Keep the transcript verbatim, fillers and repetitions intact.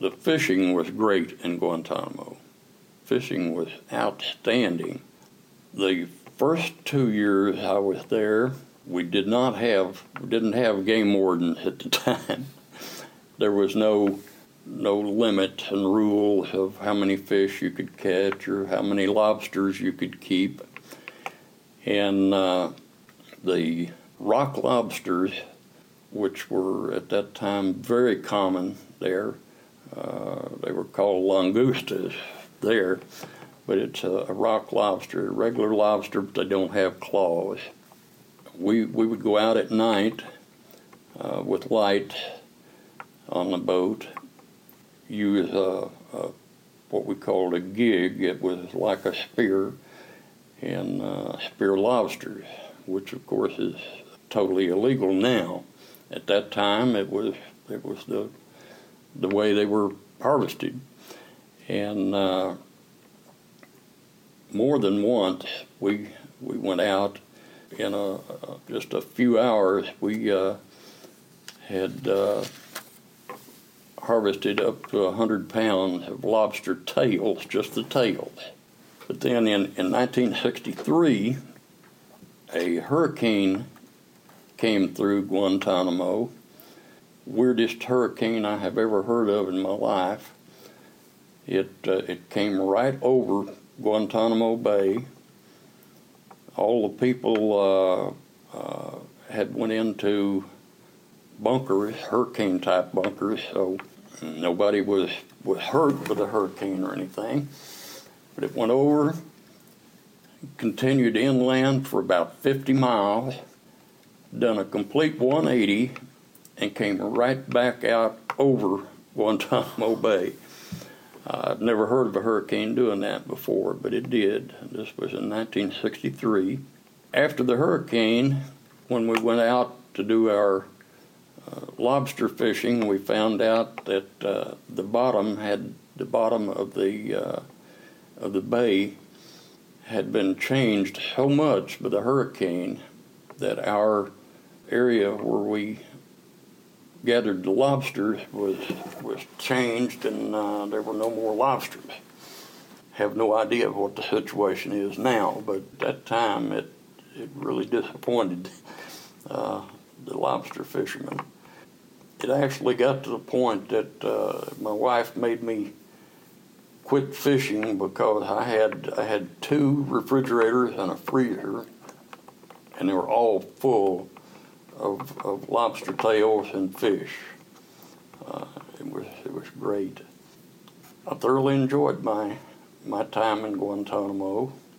the fishing was great in Guantanamo. Fishing was outstanding. The first two years I was there, we did not have, we didn't have game wardens at the time. There was no no limit and rules of how many fish you could catch or how many lobsters you could keep. And uh, the rock lobsters, which were at that time very common there, uh, they were called langustas there, but it's a, a rock lobster, a regular lobster, but they don't have claws. We, we would go out at night uh, with light on the boat, use a, a, what we called a gig. It was like a spear, and uh, spear lobsters, which of course is totally illegal now. At that time, it was it was the the way they were harvested, and uh, more than once we we went out in a, uh, just a few hours. We uh, had uh, harvested up to one hundred pounds of lobster tails, just the tails. But then in, in nineteen sixty-three, a hurricane came through Guantanamo, weirdest hurricane I have ever heard of in my life. It, uh, it came right over Guantanamo Bay. All the people uh, uh, had went into bunkers, hurricane-type bunkers, so nobody was, was hurt with the hurricane or anything. But it went over, continued inland for about fifty miles, done a complete one eighty, and came right back out over Guantanamo Bay. Uh, I've never heard of a hurricane doing that before, but it did. This was in nineteen sixty-three. After the hurricane, when we went out to do our uh, lobster fishing, we found out that uh, the bottom had the bottom of the uh, of the bay had been changed so much by the hurricane that our area where we gathered the lobsters was was changed, and uh, there were no more lobsters. Have no idea what the situation is now, but at that time it it really disappointed uh, the lobster fishermen. It actually got to the point that uh, my wife made me quit fishing because I had I had two refrigerators and a freezer, and they were all full of, of lobster tails and fish. Uh, it was it was great. I thoroughly enjoyed my my time in Guantanamo.